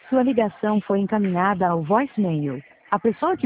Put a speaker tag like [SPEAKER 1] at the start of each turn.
[SPEAKER 1] Sua ligação foi encaminhada ao voicemail. A pessoa que